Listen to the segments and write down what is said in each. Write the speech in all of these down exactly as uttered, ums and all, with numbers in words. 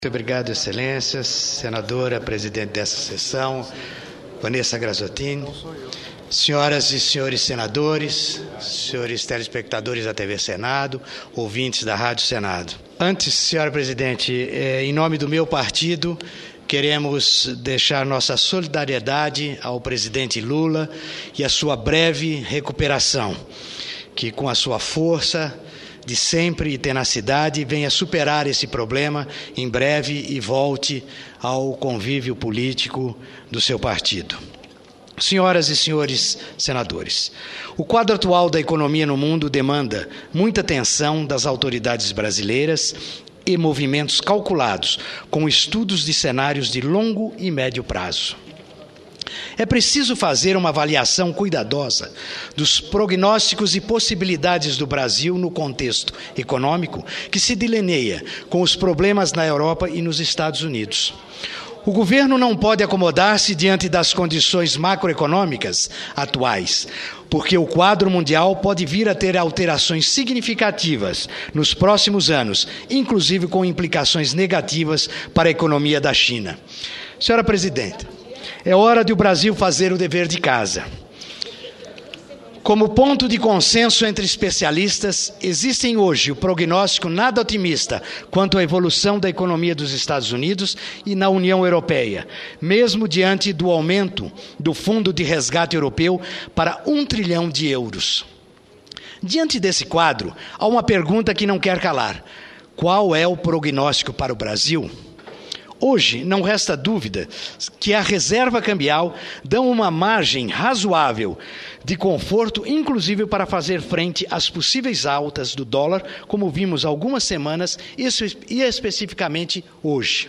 Muito obrigado, Excelências, senadora, presidente dessa sessão, Vanessa Graziotin, senhoras e senhores senadores, senhores telespectadores da T V Senado, ouvintes da Rádio Senado. Antes, senhora presidente, em nome do meu partido, queremos deixar nossa solidariedade ao presidente Lula e a sua breve recuperação, que com a sua força de sempre e tenacidade venha superar esse problema em breve e volte ao convívio político do seu partido. Senhoras e senhores senadores, o quadro atual da economia no mundo demanda muita atenção das autoridades brasileiras e movimentos calculados com estudos de cenários de longo e médio prazo. É preciso fazer uma avaliação cuidadosa dos prognósticos e possibilidades do Brasil no contexto econômico que se delineia com os problemas na Europa e nos Estados Unidos. O governo não pode acomodar-se diante das condições macroeconômicas atuais, porque o quadro mundial pode vir a ter alterações significativas nos próximos anos, inclusive com implicações negativas para a economia da China. Senhora Presidenta, é hora de o Brasil fazer o dever de casa. Como ponto de consenso entre especialistas, existem hoje o prognóstico nada otimista quanto à evolução da economia dos Estados Unidos e na União Europeia, mesmo diante do aumento do Fundo de Resgate Europeu para um trilhão de euros. Diante desse quadro, há uma pergunta que não quer calar. Qual é o prognóstico para o Brasil? Hoje, não resta dúvida que a reserva cambial dá uma margem razoável de conforto, inclusive para fazer frente às possíveis altas do dólar, como vimos há algumas semanas e especificamente hoje.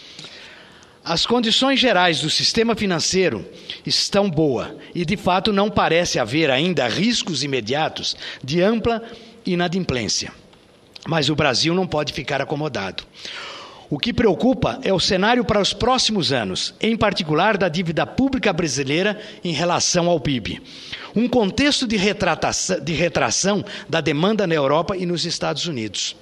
As condições gerais do sistema financeiro estão boas e, de fato, não parece haver ainda riscos imediatos de ampla inadimplência. Mas o Brasil não pode ficar acomodado. O que preocupa é o cenário para os próximos anos, em particular da dívida pública brasileira em relação ao P I B. Um contexto de retratação, de retração da demanda na Europa e nos Estados Unidos.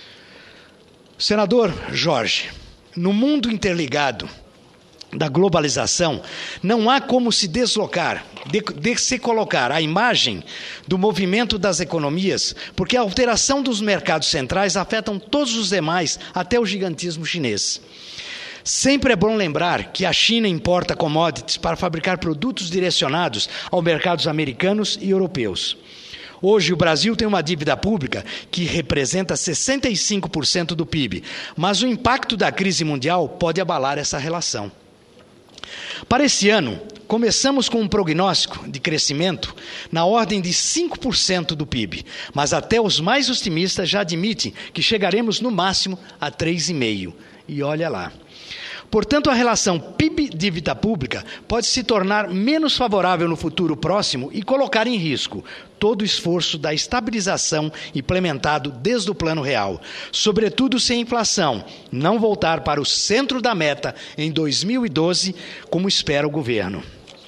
Senador Jorge, no mundo interligado da globalização, não há como se deslocar, de, de se colocar a imagem do movimento das economias, porque a alteração dos mercados centrais afetam todos os demais, até o gigantismo chinês. Sempre é bom lembrar que a China importa commodities para fabricar produtos direcionados aos mercados americanos e europeus. Hoje, o Brasil tem uma dívida pública que representa sessenta e cinco por cento do P I B, mas o impacto da crise mundial pode abalar essa relação. Para esse ano, começamos com um prognóstico de crescimento na ordem de cinco por cento do P I B, mas até os mais otimistas já admitem que chegaremos no máximo a três vírgula cinco por cento. E olha lá. Portanto, a relação P I B-dívida pública pode se tornar menos favorável no futuro próximo e colocar em risco todo o esforço da estabilização implementado desde o Plano Real, sobretudo se a inflação não voltar para o centro da meta em dois mil e doze, como espera o governo.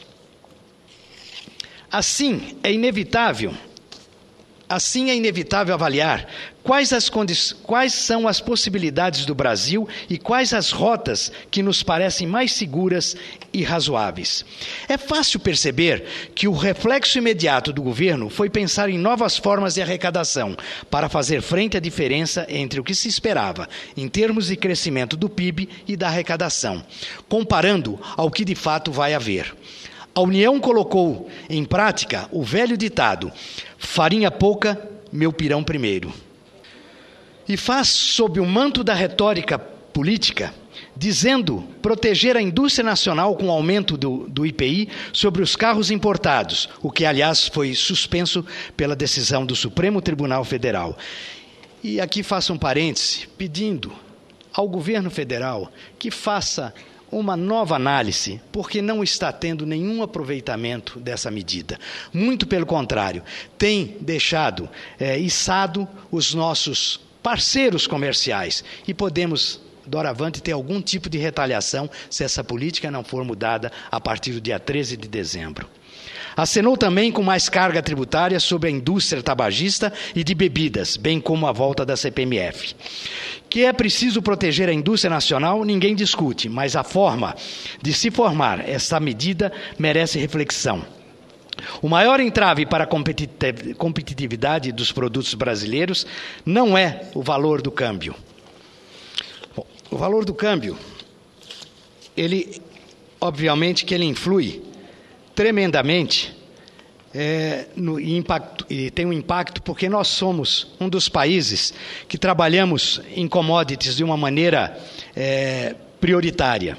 Assim, é inevitável Assim, é inevitável avaliar quais, as condi- quais são as possibilidades do Brasil e quais as rotas que nos parecem mais seguras e razoáveis. É fácil perceber que o reflexo imediato do governo foi pensar em novas formas de arrecadação para fazer frente à diferença entre o que se esperava em termos de crescimento do P I B e da arrecadação, comparando ao que de fato vai haver. A União colocou em prática o velho ditado: farinha pouca, meu pirão primeiro. E faz sob o manto da retórica política, dizendo proteger a indústria nacional com o aumento do, do I P I sobre os carros importados, o que, aliás, foi suspenso pela decisão do Supremo Tribunal Federal. E aqui faço um parêntese, pedindo ao governo federal que faça uma nova análise, porque não está tendo nenhum aproveitamento dessa medida. Muito pelo contrário, tem deixado é, içado os nossos parceiros comerciais e podemos, doravante, ter algum tipo de retaliação se essa política não for mudada a partir do dia treze de dezembro. Acenou também com mais carga tributária sobre a indústria tabagista e de bebidas, bem como a volta da C P M F. Que é preciso proteger a indústria nacional, ninguém discute, mas a forma de se formar essa medida merece reflexão. O maior entrave para a competitividade dos produtos brasileiros não é o valor do câmbio. Bom, o valor do câmbio, ele, obviamente que ele influi tremendamente é, no impacto, e tem um impacto porque nós somos um dos países que trabalhamos em commodities de uma maneira é, prioritária.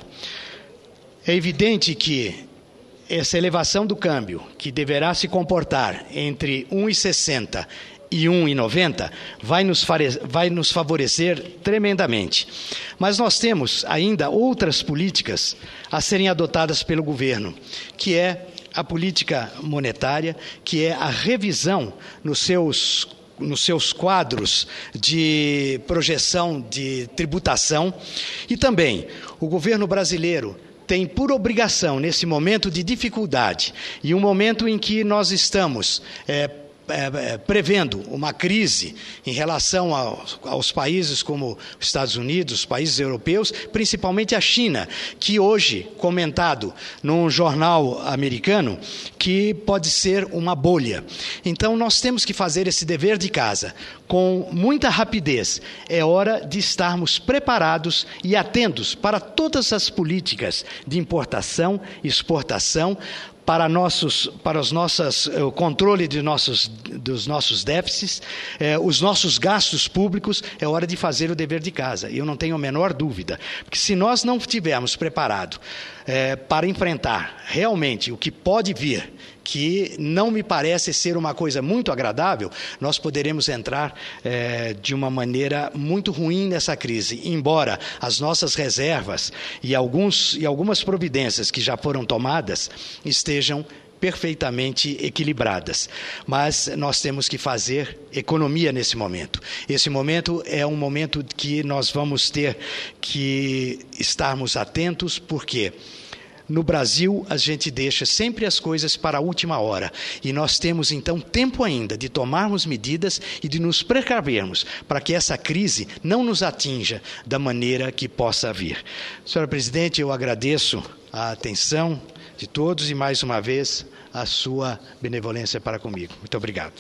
É evidente que essa elevação do câmbio, que deverá se comportar entre um e sessenta e um e noventa, vai nos, vai nos favorecer tremendamente. Mas nós temos ainda outras políticas a serem adotadas pelo governo, que é a política monetária, que é a revisão nos seus, nos seus quadros de projeção de tributação, e também o governo brasileiro tem por obrigação, nesse momento de dificuldade, e um momento em que nós estamos é, é, prevendo uma crise em relação aos, aos países como os Estados Unidos, os países europeus, principalmente a China, que hoje, comentado num jornal americano, que pode ser uma bolha. Então, nós temos que fazer esse dever de casa com muita rapidez. É hora de estarmos preparados e atentos para todas as políticas de importação e exportação, para, nossos, para os nossos, o controle de nossos, dos nossos déficits, eh, os nossos gastos públicos. É hora de fazer o dever de casa. Eu não tenho a menor dúvida, porque se nós não estivermos preparados eh, para enfrentar realmente o que pode vir, que não me parece ser uma coisa muito agradável, nós poderemos entrar eh, de uma maneira muito ruim nessa crise, embora as nossas reservas e, alguns, e algumas providências que já foram tomadas estejam perfeitamente equilibradas. Mas nós temos que fazer economia nesse momento. Esse momento é um momento que nós vamos ter que estarmos atentos, porque no Brasil, a gente deixa sempre as coisas para a última hora. E nós temos, então, tempo ainda de tomarmos medidas e de nos precavermos para que essa crise não nos atinja da maneira que possa vir. Senhora Presidente, eu agradeço a atenção de todos e, mais uma vez, a sua benevolência para comigo. Muito obrigado.